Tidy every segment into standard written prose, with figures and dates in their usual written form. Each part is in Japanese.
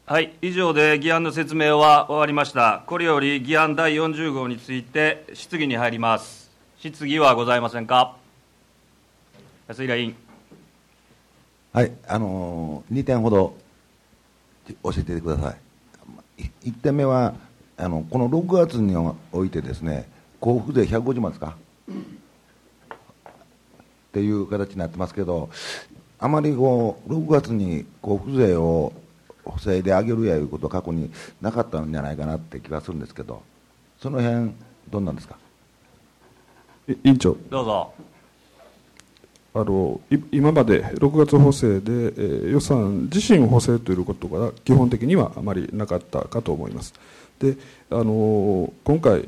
はい、以上で議案の説明は終わりました。これより議案第40号について質疑に入ります。質疑はございませんか。安平委員。 はい、2点ほど教えてください。1点目はこの6月においてですね、交付税150万ですかっていう形になってますけど、あまり6月に交付税を補正で上げるやいうことは過去になかったんじゃないかなって気がするんですけど、その辺どんなんですか。 委員長、 どうぞ。 今まで6月補正で、予算自身を補正ということが基本的にはあまりなかったかと思います。で今回、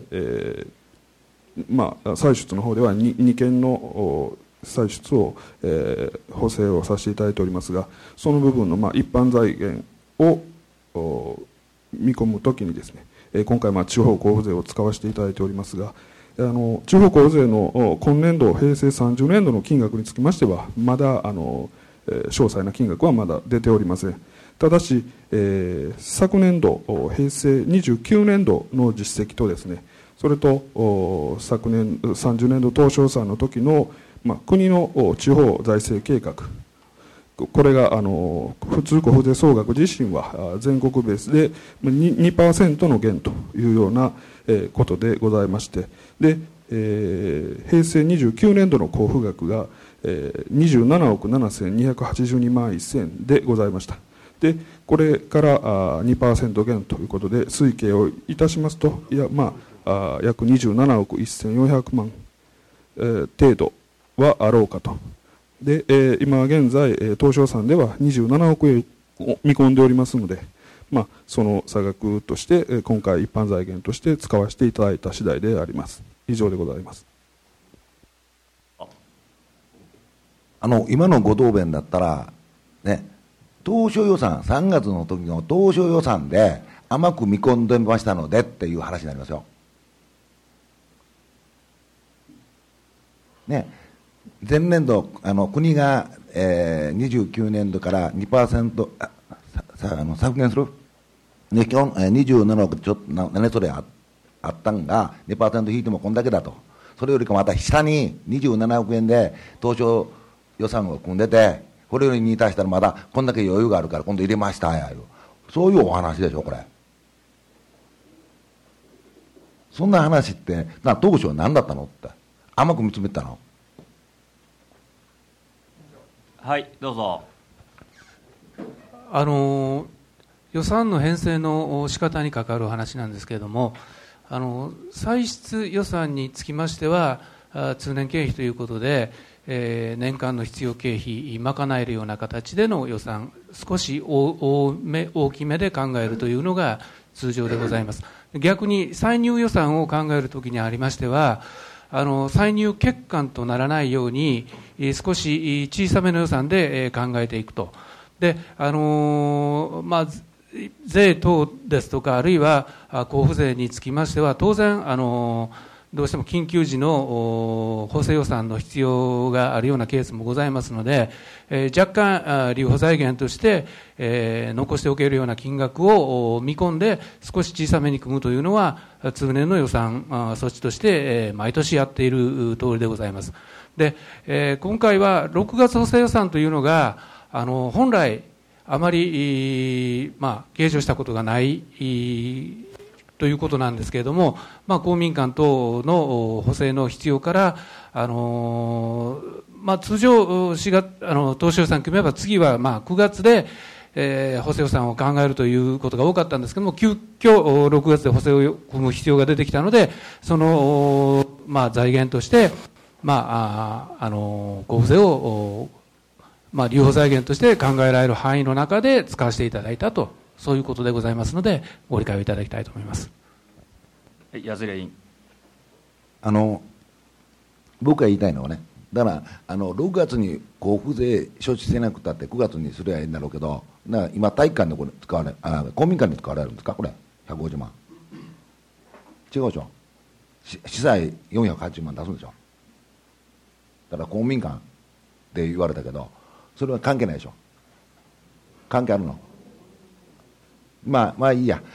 歳出の方では 2件の歳出を、補正をさせていただいておりますが、その部分の、一般財源を見込むときにですね、今回、地方交付税を使わせていただいておりますが、地方交付税の今年度、平成30年度の金額につきましては、まだ詳細な金額はまだ出ておりません。ただし、昨年度、平成29年度の実績とですね、それと昨年30年度当初予算の時の、国の地方財政計画、これが普通交付税総額自身は全国ベースで 2% の減というようなことでございまして、で、平成29年度の交付額が27億7282万1000でございました。でこれから2% 減ということで推計をいたしますと、約27億1400万程度はあろうかと。で、今現在、当初予算では27億円を見込んでおりますので、その差額として、今回一般財源として使わせていただいた次第であります。以上でございます。 今のご答弁だったら、ね、当初予算、3月の時の当初予算で甘く見込んでましたのでっていう話になりますよ。ね、前年度、国が、29年度から 2% 削減する、ね、27億ちょっと何それあったんが 2% 引いてもこんだけだと。それよりかまた下に27億円で当初予算を組んでて、これよりに足したらまだこんだけ余裕があるから今度入れましたやいう、そういうお話でしょこれ。そんな話って当初は何だったのって甘く見つめたの。 はい、どうぞ。 予算の編成の仕方に関わる話なんですけれども、歳出予算につきましては通年経費ということで、年間の必要経費賄えるような形での予算、少し大きめで考えるというのが通常でございます。逆に歳入予算を考えるときにありましては、歳入欠陥とならないように少し小さめの予算で考えていくと。で、税等ですとか、あるいは交付税につきましては当然どうしても緊急時の補正予算の必要があるようなケースもございますので、若干留保財源として、残しておけるような金額を見込んで少し小さめに組むというのは通年の予算措置として毎年やっている通りでございます。で、今回は6月補正予算というのが本来あまり計上したことがないということなんですけれども、公民館等の補正の必要から、通常当初予算組めば次は9月で、補正予算を考えるということが多かったんですけれども、急遽6月で補正を組む必要が出てきたので、その、財源として、交付税を、留保財源として考えられる範囲の中で使わせていただいたと、そういうことでございますので、ご理解をいただきたいと思います。 安平委員。 僕が言いたいのはね、だから6月に交付税処置せなくたって9月にすればいいんだろうけど、今体育館でこれ使われ公民館で使われるんですかこれ150万。違うでしょ。資材480万出すんでしょ。だから公民館って言われたけど、それは関係ないでしょ。関係あるの。 まあいいや、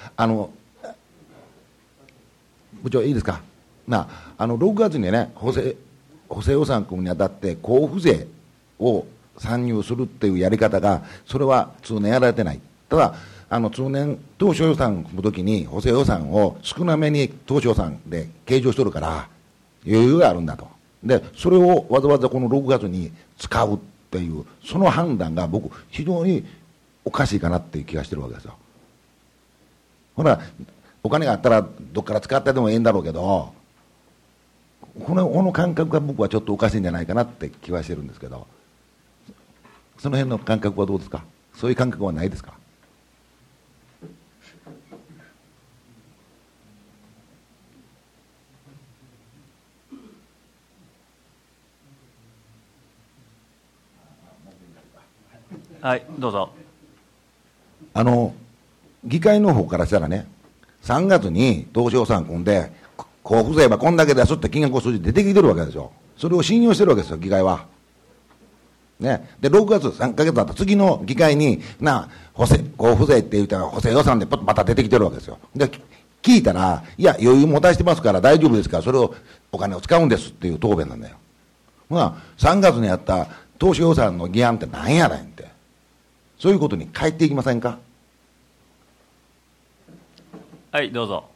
部長いいですか。6月にね、補正予算組むにあたって交付税を参入するっていうやり方が、それは通年やられてない。ただ通年当初予算組むときに補正予算を少なめに当初予算で計上してるから余裕があるんだと。でそれをわざわざこの6月に使うっていうその判断が僕非常におかしいかなっていう気がしてるわけですよ。ほらお金があったらどっから使ってでもいいんだろうけど、この感覚が僕はちょっとおかしいんじゃないかなって気はしてるんですけど、その辺の感覚はどうですか。そういう感覚はないですか。 はい、どうぞ。 議会の方からしたらね、3月に当初予算組んで交付税はこんだけですって金額数字出てきてるわけですよ。それを信用してるわけですよ、議会は。ね、で6月3ヶ月だった次の議会に交付税って言ったら補正予算でまた出てきてるわけですよ。で聞いたら、いや余裕持たしてますから大丈夫ですから、それをお金を使うんですっていう答弁なんだよ。3月にやった当初予算の議案って何やねんって、そういうことに変えていきませんか。 はい、どうぞ。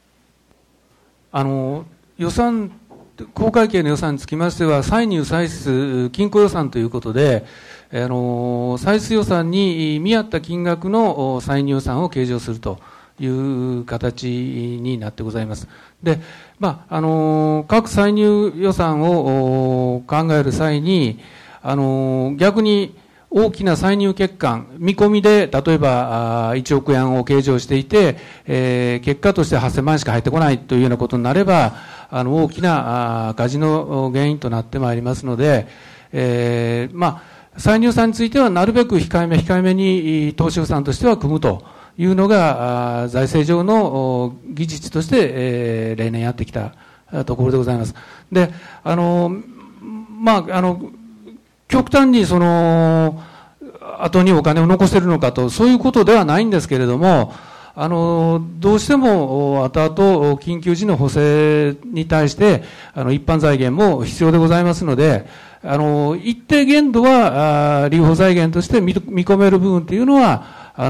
予算公会計の予算につきましては、歳入歳出均衡予算ということで、歳出予算に見合った金額の歳入予算を計上するという形になってございます。で、各歳入予算を考える際に、逆に大きな歳入欠陥、見込みで例えば1億円を計上していて、結果として8000万しか入ってこないというようなことになれば、大きな赤字の原因となってまいりますので、歳入予算についてはなるべく控えめに当初予算としては組むというのが財政上の議事として、例年やってきたところでございます。で、極端に後にお金を残せるのかと、そういうことではないんですけれども、どうしても後々緊急時の補正に対して一般財源も必要でございますので、一定限度は留保財源として見込める部分というのは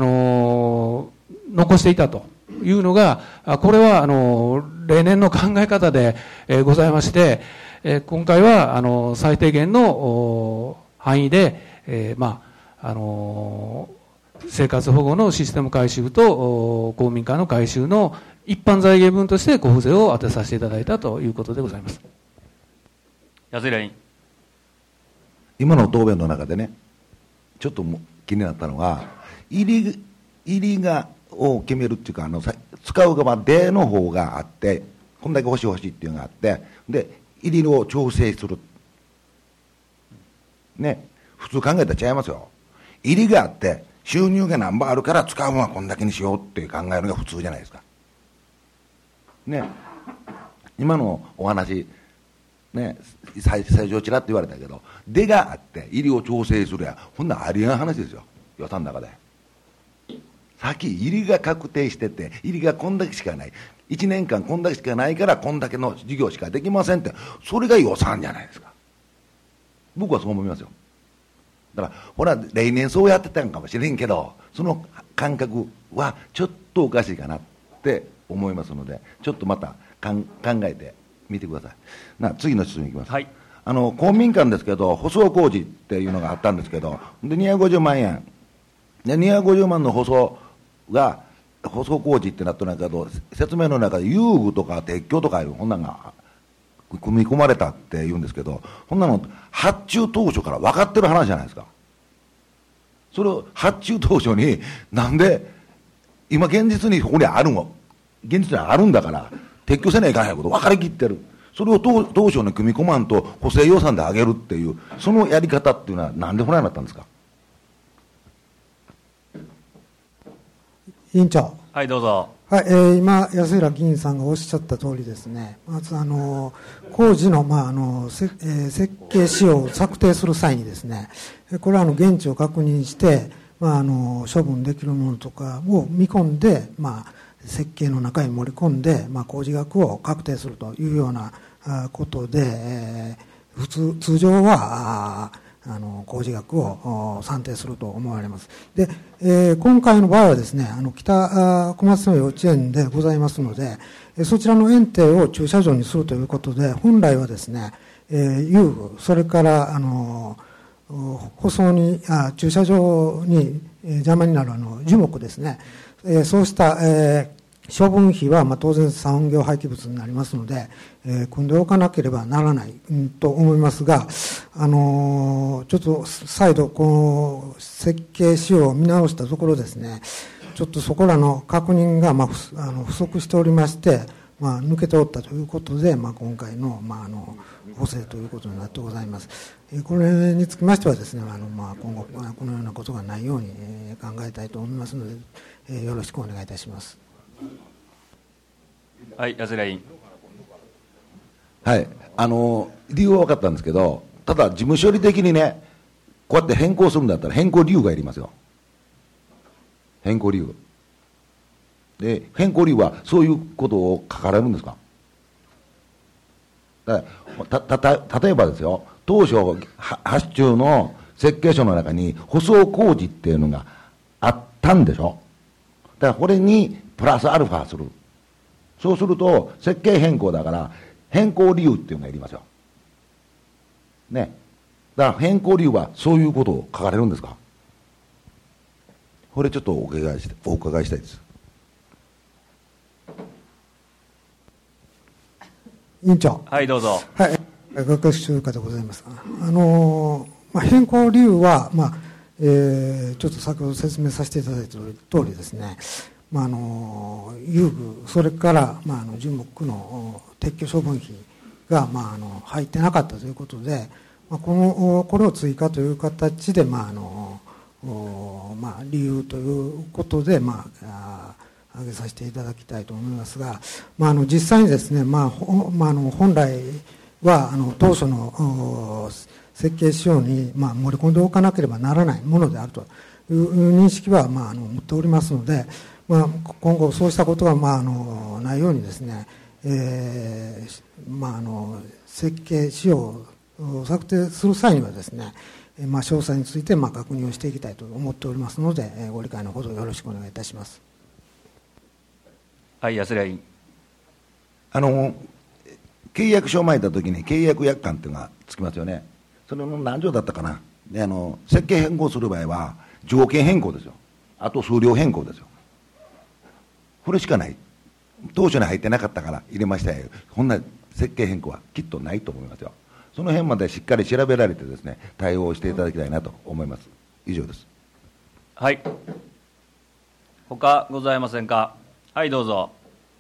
残していたというのが、これは例年の考え方でございまして、今回は最低限の範囲で、生活保護のシステム改修と公民館の改修の一般財源分として交付税を当てさせていただいたということでございます。 安井委員。 今の答弁の中でね、ちょっと気になったのが、入りを決めるっていうか、使う側での方があって、こんだけ欲しいっていうのがあって、で入りを調整するね、普通考えたら違いますよ。入りがあって収入が何倍あるから使うのはこんだけにしようって考えるのが普通じゃないですかね。今のお話ね、最初ちらっと言われたけど、出があって入りを調整するや、ほんなありえない話ですよ、予算の中で。さっき入りが確定してて、入りがこんだけしかない、1年間こんだけしかないからこんだけの事業しかできませんって、それが予算じゃないですか。僕はそう思いますよ。だからほら例年そうやってたんかもしれんけど、その感覚はちょっとおかしいかなって思いますので、ちょっとまた考えてみてください。次の質問いきます。 はい。 公民館ですけど舗装工事っていうのがあったんですけど、で250万円で250万の舗装工事ってなったんだけど、説明の中で遊具とか撤去とかいうこんなんが組み込まれたって言うんですけど、こんなの発注当初から分かってる話じゃないですか。それを発注当初になんで今現実にここにあるの、現実にあるんだから撤去せないかんやこと分かりきってる。それを当初に組み込まんと補正予算で上げるっていう、そのやり方っていうのはなんでこないなったんですか。 委員長。 はい、どうぞ。 はい、今安浦議員さんがおっしゃった通りですね、まず工事の、設計仕様を策定する際にですね、これは現地を確認して、 処分できるものとかを見込んで、設計の中に盛り込んで、工事額を確定するというようなことで、通常は工事額を算定すると思われます。で、今回の場合はですね、北小松の幼稚園でございますので、そちらの園庭を駐車場にするということで、本来はですね、遊具、それから舗装に駐車場に邪魔になる樹木ですね、そうした処分費は当然産業廃棄物になりますので、組んでおかなければならないと思いますが、ちょっと再度この設計仕様を見直したところですね、ちょっとそこらの確認が不足しておりまして、抜けておったということで、今回の補正ということになってございます。これにつきましてはですね、今後このようなことがないように考えたいと思いますので、よろしくお願いいたします。 はい、安平委員。 はい、理由は分かったんですけど、ただ、事務処理的にね、こうやって変更するんだったら、変更理由がいりますよ、変更理由。で、変更理由は、そういうことを書かれるんですか。例えばですよ、当初、発注の設計書の中に、舗装工事っていうのがあったんでしょ。だから、これにプラスアルファする。そうすると、設計変更だから、変更理由っていうのがいりますよ。ね。だから変更理由はそういうことを書かれるんですか。これちょっとお伺いしたいです。 委員長。 はい、どうぞ。 はい、学習課でございます。変更理由は、ちょっと先ほど説明させていただいた通りですね、遊具、それから、樹木の撤去処分費が、入ってなかったということで、これを追加という形で、理由ということで、挙げさせていただきたいと思いますが、実際にですね、本来は当初の設計仕様に盛り込んでおかなければならないものであるという認識は持っておりますので、今後そうしたことがないようにですね、設計仕様を策定する際にはですね、詳細について確認をしていきたいと思っておりますので、ご理解のほどよろしくお願いいたします。 はい、安平委員。 契約書を巻いたときに契約約款っていうのがつきますよね。それの何条だったかな。で設計変更する場合は条件変更ですよ。あと数量変更ですよ。これしかない。当初に入ってなかったから入れましたよ。こんな設計変更はきっとないと思いますよ。その辺までしっかり調べられてですね、対応していただきたいなと思います。以上です。 はい。他ございませんか。はい、どうぞ。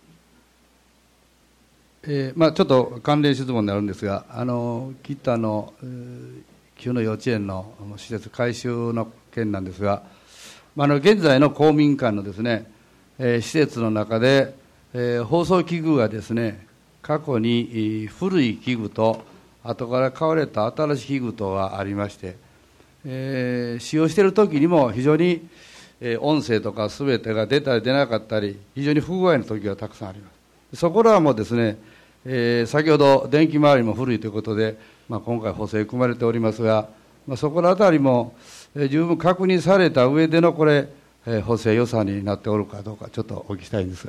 ちょっと関連質問になるんですが、北の旧の幼稚園の施設改修の件なんですが、現在の公民館のですね、施設の中で、放送器具がですね、過去に古い器具と後から買われた新しい器具とがありまして、使用している時にも非常に音声とかすべてが出たり出なかったり、非常に不具合の時がたくさんあります。そこらもですね、先ほど電気周りも古いということで、今回補正組まれておりますが、そこらあたりも十分確認された上でのこれ、補正予算になっておるかどうか、ちょっとお聞きしたいんです。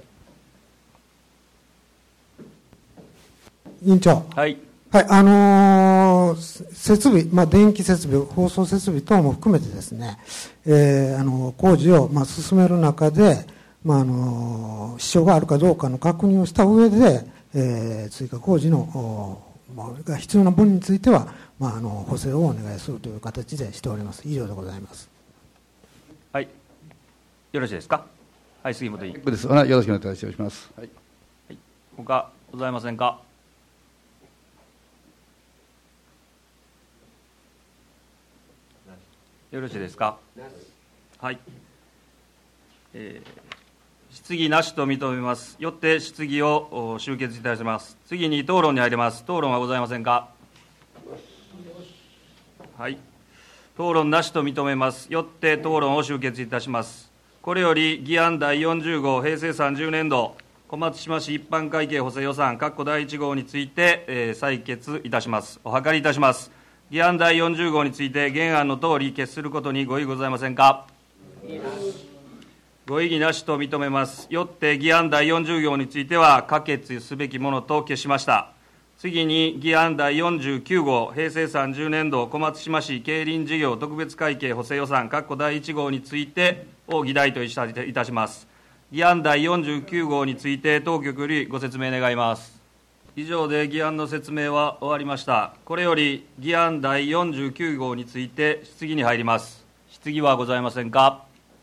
委員長。 はい。 はい、設備、電気設備、放送設備等も含めてですね、工事を進める中で、支障があるかどうかの確認をした上で、追加工事のが必要な分については、補正をお願いするという形でしております。以上でございます。 はい。よろしいですか。はい、杉本委員。 です。よろしくお願いします。はい。 はい、他ございませんか。よろしいですか。はい。質疑なしと認めます。よって質疑を終結いたします。次に討論に入ります。討論はございませんか。はい。 討論なしと認めます。よって討論を終結いたします。これより議案第40号平成30年度小松島市一般会計補正予算第1号について、採決いたします。お諮りいたします。議案第40号について原案のとおり決することにご異議ございませんか。ご異議なしと認めます。よって議案第40号については可決すべきものと決しました。次に議案第49号平成30年度小松島市競輪事業特別会計補正予算第1号についてを議題といたします。議案第49号について当局よりご説明願います。以上で議案の説明は終わりました。これより議案第49号について質疑に入ります。質疑はございませんか。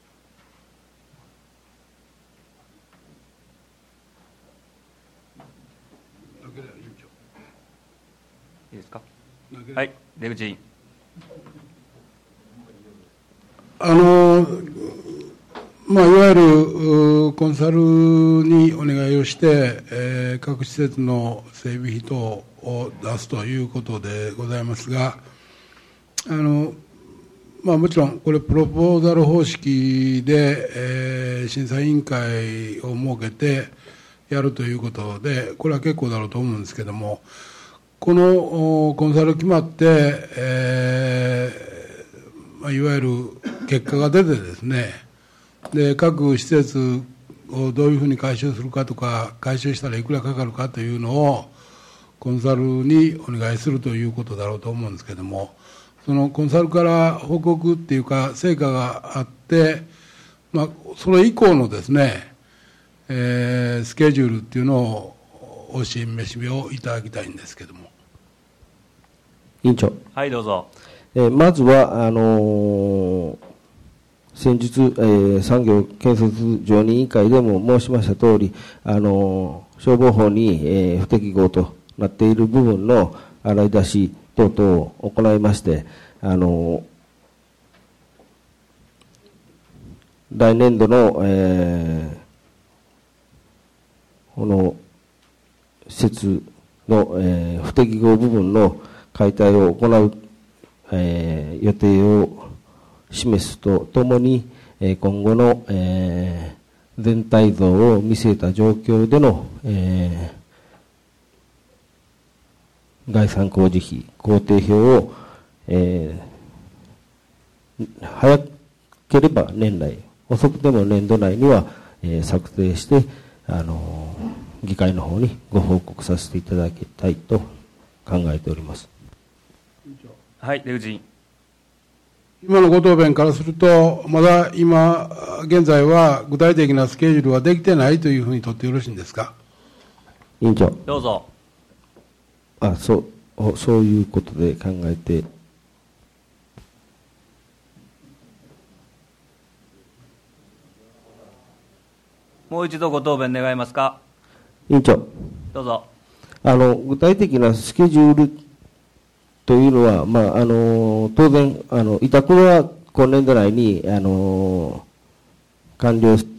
いいですか。はい、出口委員。 いわゆるコンサルにお願いをして、各施設の整備費等を出すということでございますが、もちろんこれプロポーザル方式で、審査委員会を設けてやるということで、これは結構だろうと思うんですけども、このコンサル決まって、いわゆる結果が出てですね、で各施設をどういうふうに回収するかとか、回収したらいくらかかるかというのをコンサルにお願いするということだろうと思うんですけども、そのコンサルから報告っていうか成果があって、それ以降のですね、スケジュールっていうのをお示しをいただきたいんですけども。 委員長。 はい、どうぞ。 まずは先日、産業建設常任委員会でも申しましたとおり、消防法に、不適合となっている部分の洗い出し等々を行いまして、来年度の、この施設の、不適合部分の解体を行う、予定を示すとともに、今後の、全体像を見据えた状況での、概算工事費工程表を、早ければ年内、遅くても年度内には、策定して、議会の方にご報告させていただきたいと考えております。 はい、出口委員。 今のご答弁からすると、まだ今現在は具体的なスケジュールはできてないというふうにとってよろしいんですか。 委員長。 どうぞ。 そういうことで考えて。 もう一度ご答弁願えますか。 委員長。 どうぞ。 具体的なスケジュールというのは、当然、委託は今年度内に、完了し、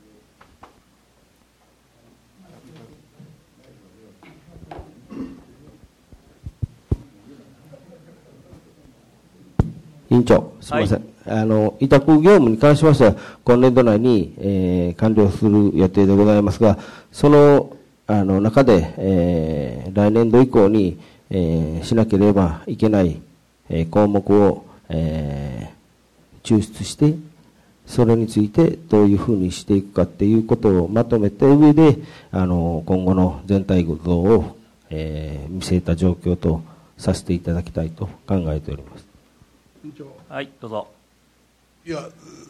委員長、すみません。委託業務に関しましては、今年度内に、完了する予定でございますが、その、中で、来年度以降に、しなければいけない、項目を、抽出して、それについてどういうふうにしていくかっていうことをまとめた上で、今後の全体像を、見据えた状況とさせていただきたいと考えております。 はい、どうぞ。 いや、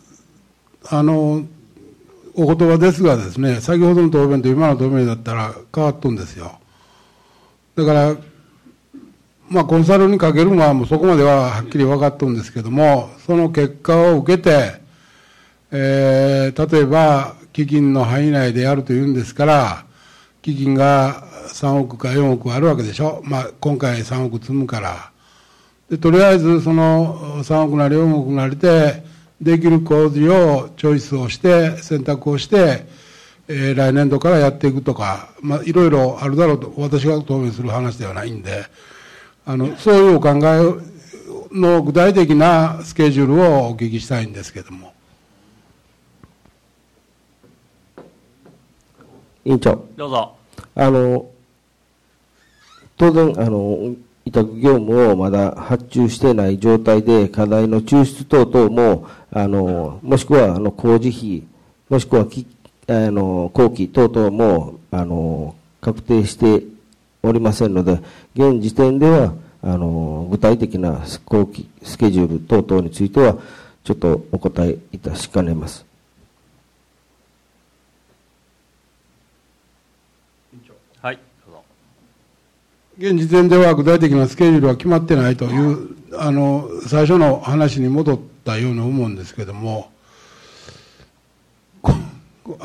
お言葉ですがですね、先ほどの答弁と今の答弁だったら変わっとんですよ。だから、コンサルにかけるのはもうそこまでははっきり分かっとるんですけども、その結果を受けて、例えば基金の範囲内でやるというんですから、基金が3億か4億あるわけでしょ。今回3億積むから。で、とりあえずその3億なり4億なりでできる工事をチョイスをして、選択をして、来年度からやっていくとか、いろいろあるだろうと、私が答弁する話ではないんで、そういうお考えの具体的なスケジュールをお聞きしたいんですけれども。 委員長。 どうぞ。 当然、委託業務をまだ発注していない状態で、課題の抽出等々も、もしくは工事費、もしくは工期等々も、確定しておりませんので、現時点では、具体的な工期、スケジュール等々については、ちょっとお答えいたしかねます。 はい、どうぞ。 現時点では具体的なスケジュールは決まってないという、最初の話に戻ったように思うんですけども、こ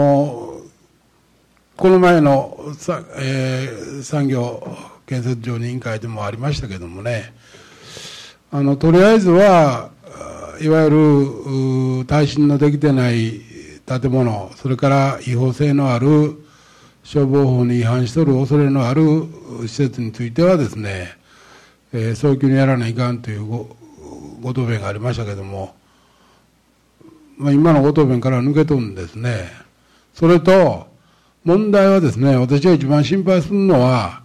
の前の産業建設上の委員会でもありましたけどもね、とりあえずはいわゆる耐震のできてない建物、それから違法性のある消防法に違反しとる恐れのある施設についてはですね、早急にやらないかんというご答弁がありましたけども、今のご答弁から抜け取るんですね。それと、問題はですね、私が一番心配するのは、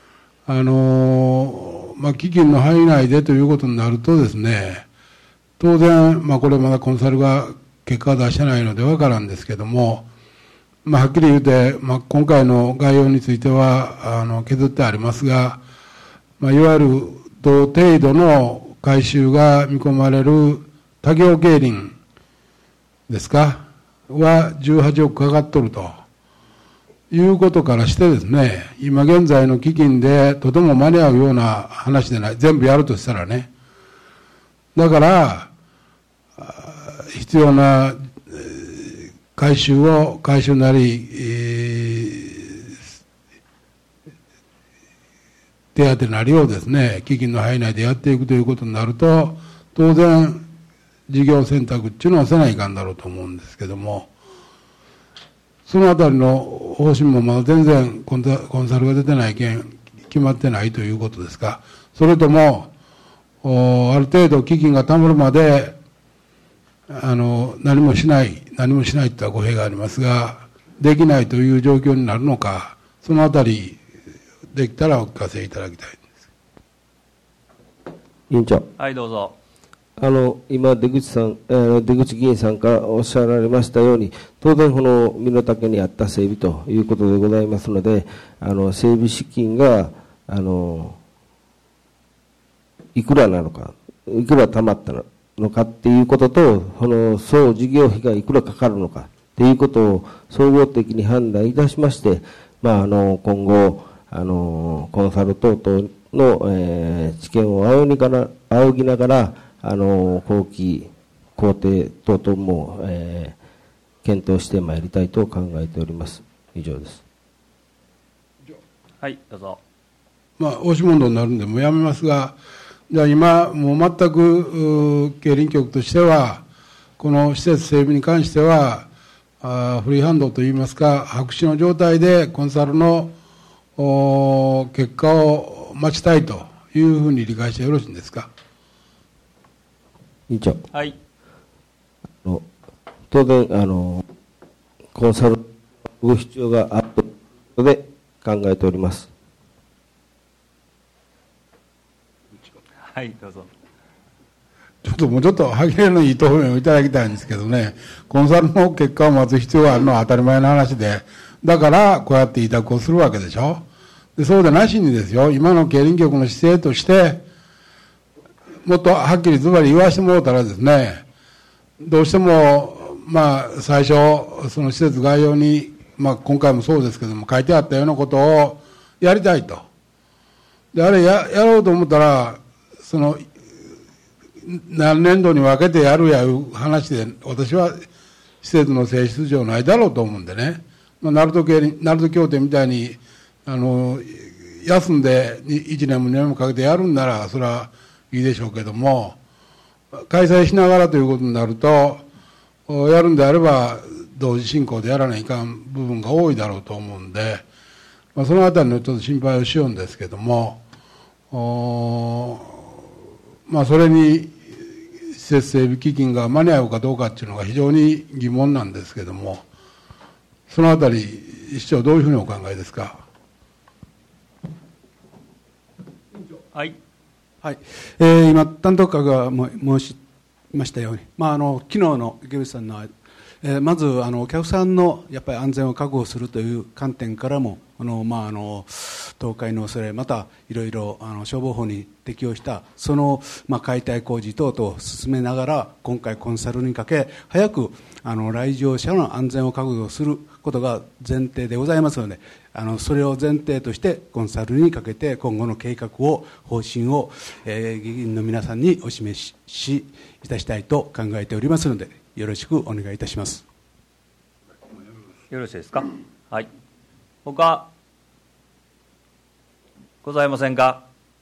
基金の範囲内でということになるとですね、当然、これまだコンサルが結果を出してないのでわからんですけども、はっきり言うて、今回の概要については、削ってありますが、いわゆる同程度の回収が見込まれる他行競輪ですかは18億かかっとるということからしてですね、今現在の基金でとても間に合うような話でない、全部やるとしたらね。だから、必要な回収なり、手当なりをですね、基金の範囲内でやっていくということになると、当然、事業選択っていうのはせないかんだろうと思うんですけども、そのあたりの方針もまだ全然コンサルが出てない件、決まってないということですか。それとも、ある程度基金がたまるまで、何もしないといった語弊がありますが、できないという状況になるのか、そのあたり、できたらお聞かせいただきたいんです。 委員長。 はい、どうぞ。 今、出口議員さんからおっしゃられましたように、当然、この身の丈に合った整備ということでございますので、整備資金が、いくらなのか、いくら貯まったのかっていうことと、総事業費がいくらかかるのかっていうことを総合的に判断いたしまして、今後、コンサル等々の、知見を仰ぎながら、後期、工程等々も、検討してまいりたいと考えております。以上です。 はい、どうぞ。 押し問答になるんで、もうやめますが、じゃあ今、もう全く競輪局としては、この施設整備に関しては、フリーハンドといいますか、白紙の状態でコンサルの結果を待ちたいというふうに理解してよろしいんですか。 委員長。 はい。 当然、コンサルの必要があるということで考えております。 はい、どうぞ。 もうちょっと歯切れのいい答弁をいただきたいんですけどね、コンサルの結果を待つ必要があるのは当たり前の話で、だからこうやって委託をするわけでしょ。で、そうでなしにですよ、今の競輪局の姿勢として、もっとはっきりズバリ言わしてもらったらですね、どうしても、最初、その施設概要に、今回もそうですけども、書いてあったようなことをやりたいと。で、あれやろうと思ったら、何年度に分けてやるやいう話で、私は施設の性質上ないだろうと思うんでね、鳴門協定みたいに、休んで1年も2年もかけてやるんなら、それはいいでしょうけども、開催しながらということになると、やるんであれば、同時進行でやらないかん部分が多いだろうと思うんで、そのあたりのちょっと心配をしようんですけども、 それに施設整備基金が間に合うかどうかっていうのが非常に疑問なんですけども、そのあたり、市長、どういうふうにお考えですか。 はい、 はい今、担当課が申しましたように、昨日の池口さんのまずお客さんのやっぱり安全を確保するという観点からも倒壊の恐れ、またいろいろ消防法に適用したその解体工事等々を進めながら、今回コンサルにかけ早く来場者の安全を確保することが前提でございますので、それを前提としてコンサルにかけて今後の計画を方針を議員の皆さんにお示しいたしたいと考えておりますので、よろしくお願いいたします。 よろしいですか。はい。他ございませんか。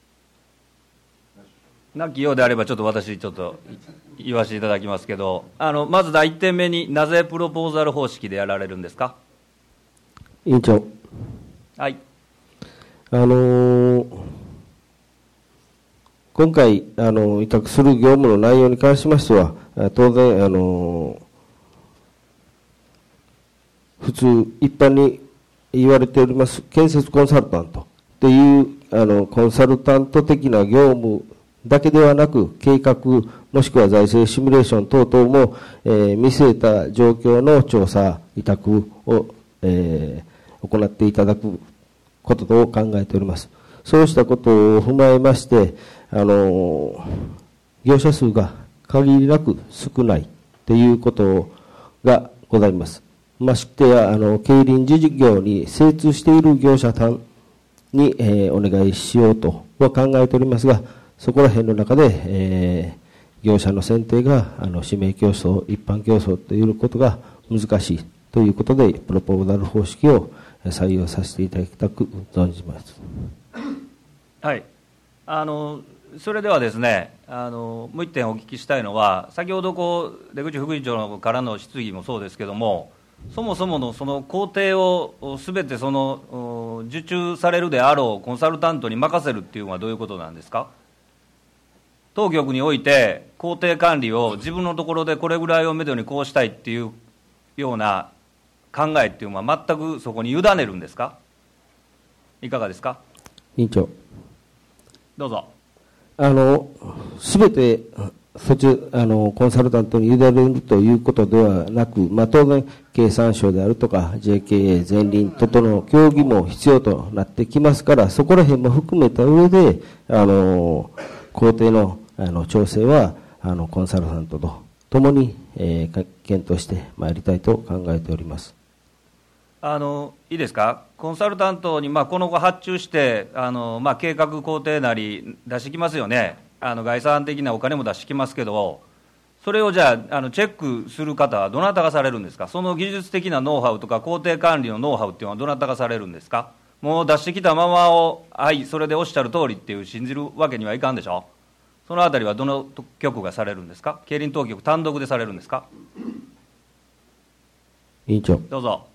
なきようであればちょっと私言わせていただきますけど、まず第1点目になぜプロポーザル方式でやられるんですか。 委員長。 はい。 今回委託する業務の内容に関しましては、当然普通一般に言われております建設コンサルタントというコンサルタント的な業務だけではなく、計画もしくは財政シミュレーション等々も、見据えた状況の調査委託を、行っていただくことと考えております。そうしたことを踏まえまして、業者数が限りなく少ないということがございます。ましてや競輪事業に精通している業者さんに、お願いしようとは考えておりますが、そこら辺の中で、業者の選定が指名競争、一般競争ということが難しいということで、プロポーザル方式を採用させていただきたく存じます。 はい。それではですね、もう一点お聞きしたいのは、先ほど出口副議長からの質疑もそうですけども、そもそものその工程をすべて受注されるであろうコンサルタントに任せるっていうのはどういうことなんですか。当局において工程管理を自分のところでこれぐらいをめどにこうしたいっていうような考えっていうのは全くそこに委ねるんですか。いかがですか。 委員長。 どうぞ。 すべてコンサルタントに委ねるということではなく、当然経産省であるとか JKA 前輪との協議も必要となってきますから、そこら辺も含めた上で工程の調整はコンサルタントとともに、検討してまいりたいと考えております。 いいですか。コンサルタントにこの後発注して計画工程なり出してきますよね。概算的なお金も出してきますけど、それをじゃあチェックする方はどなたがされるんですか。その技術的なノウハウとか工程管理のノウハウっていうのはどなたがされるんですか。もう出してきたままをはいそれでおっしゃる通りっていう信じるわけにはいかんでしょ。そのあたりはどの局がされるんですか。競輪当局単独でされるんですか。 委員長。 どうぞ。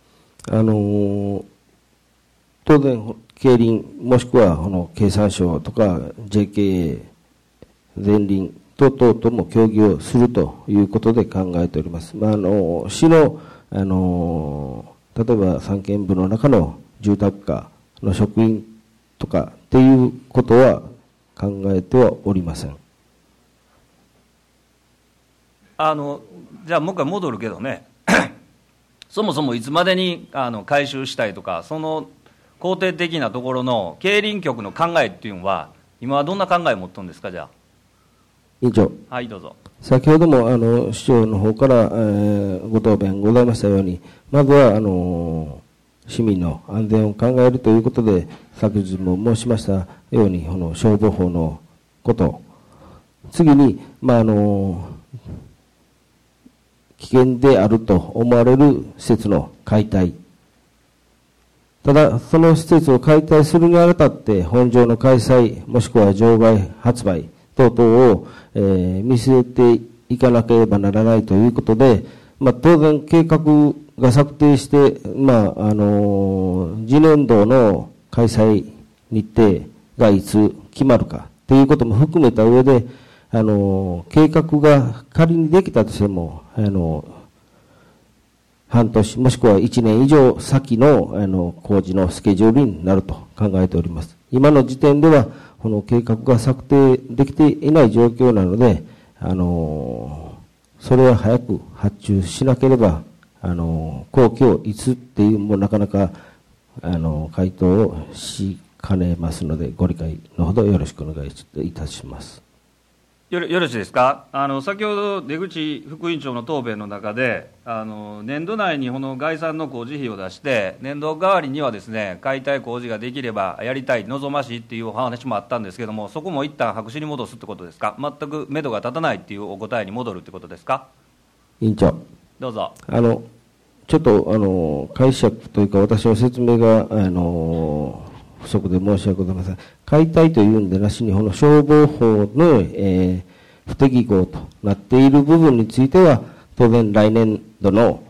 当然競輪もしくは経産省とか JKA 前輪等々とも協議をするということで考えております。市の、例えば三権部の中の住宅課の職員とかっていうことは考えてはおりません。 じゃあもう一回戻るけどねそもそもいつまでに回収したいとか、その工程的なところの競輪局の考えっていうのは今はどんな考えを持ってるんですか。じゃあ委員長。 はい、どうぞ。 先ほども市長の方から、ご答弁ございましたように、まずは市民の安全を考えるということで、昨日も申しましたように消防法のこと、次に、危険であると思われる施設の解体、ただその施設を解体するにあたって本場の開催もしくは場外発売等々を、見据えていかなければならないということで、当然計画が策定して、次年度の開催日程がいつ決まるかということも含めた上で、 計画が仮にできたとしても、半年もしくは1年以上先の、工事のスケジュールになると考えております。今の時点では、この計画が策定できていない状況なので、それは早く発注しなければ、工期をいつっていうもなかなか、回答をしかねますので、ご理解のほどよろしくお願いいたします。 よろしいですか。先ほど出口副委員長の答弁の中で、年度内にこの概算の工事費を出して、年度代わりにはですね、解体工事ができればやりたい、望ましいっていうお話もあったんですけども、そこも一旦白紙に戻すってことですか。全く目処が立たないっていうお答えに戻るってことですか。 委員長。 どうぞ。 ちょっと解釈というか、私の説明が不足で申し訳ございません。解体というんでなしに、この消防法の、不適合となっている部分については、当然来年度の、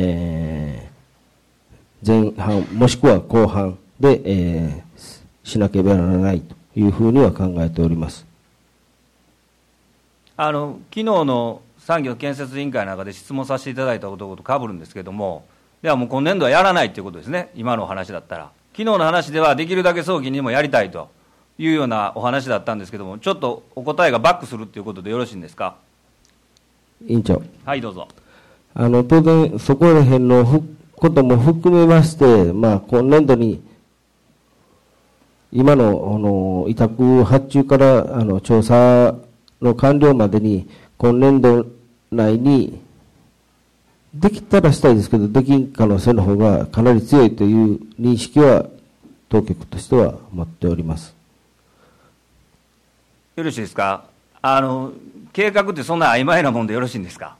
前半もしくは後半で、しなければならないというふうには考えております。 昨日の産業建設委員会の中で質問させていただいたこととかぶるんですけども、ではもう今年度はやらないということですね、今のお話だったら。昨日の話ではできるだけ早期にもやりたいというようなお話だったんですけども、ちょっとお答えがバックするということでよろしいんですか。 委員長。 はい、どうぞ。 当然、そこら辺のことも含めまして、今年度に、今の委託発注から調査の完了までに、今年度内に、できたらしたいですけど、できん可能性の方がかなり強いという認識は、当局としては持っております。 よろしいですか。計画ってそんな曖昧なもんでよろしいんですか。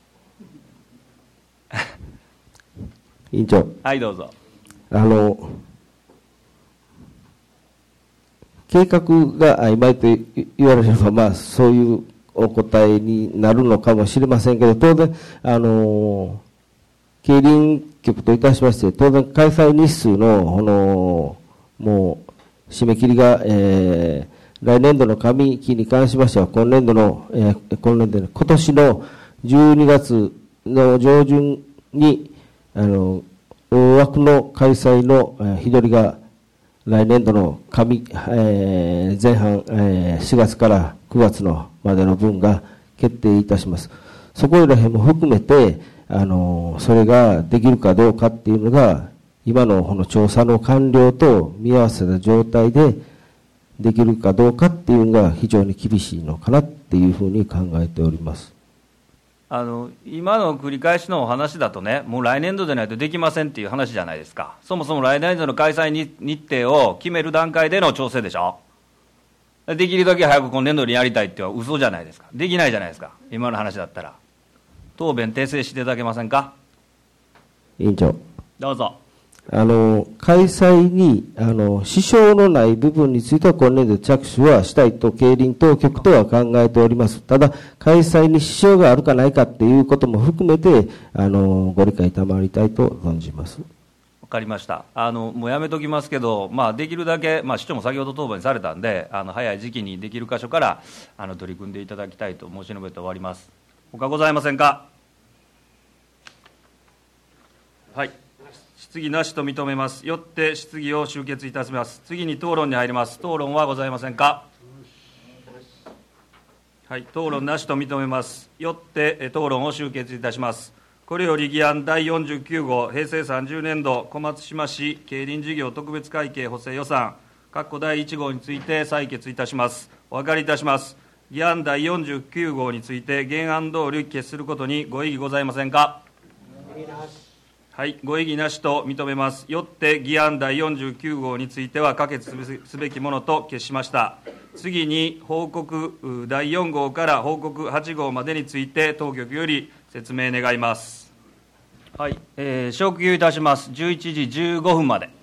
委員長。 はい、どうぞ。 計画が曖昧と言われれば、そういうお答えになるのかもしれませんけど、当然、競輪局といたしまして、当然開催日数の、もう、締め切りが、来年度の上期に関しましては、今年度の、今年の12月の上旬に、大枠の開催の日取りが、来年度の前半、4月から9月のまでの分が決定いたします。そこら辺も含めて、それができるかどうかっていうのが、今のこの調査の完了と見合わせた状態で、できるかどうかっていうのが非常に厳しいのかなっていうふうに考えております。 今の繰り返しのお話だとね、もう来年度でないとできませんっていう話じゃないですか。そもそも来年度の開催日程を決める段階での調整でしょ。できるだけ早く今年度にやりたいっては嘘じゃないですか。できないじゃないですか、今の話だったら。答弁訂正していただけませんか。 委員長。 どうぞ。 開催に支障のない部分については今年度着手はしたいと競輪当局とは考えております。ただ開催に支障があるかないかっていうことも含めてご理解賜りたいと存じます。 わかりました。もうやめときますけど、できるだけ、市長も先ほど答弁されたんで、早い時期にできる箇所から取り組んでいただきたいと申し述べて終わります。他ございませんか。はい、質疑なしと認めます。よって質疑を終結いたします。次に討論に入ります。討論はございませんか。はい、討論なしと認めます。よって討論を終結いたします。これより議案第49号平成30年度小松島市競輪事業特別会計補正予算第1号について採決いたします。お分かりいたします。議案第49号について原案通り決することにご異議ございませんか。はい、ご異議なしと認めます。よって議案第49号については可決すべきものと決しました。次に報告第4号から報告8号までについて当局より説明願います。はい、昇級いたします。11時15分まで。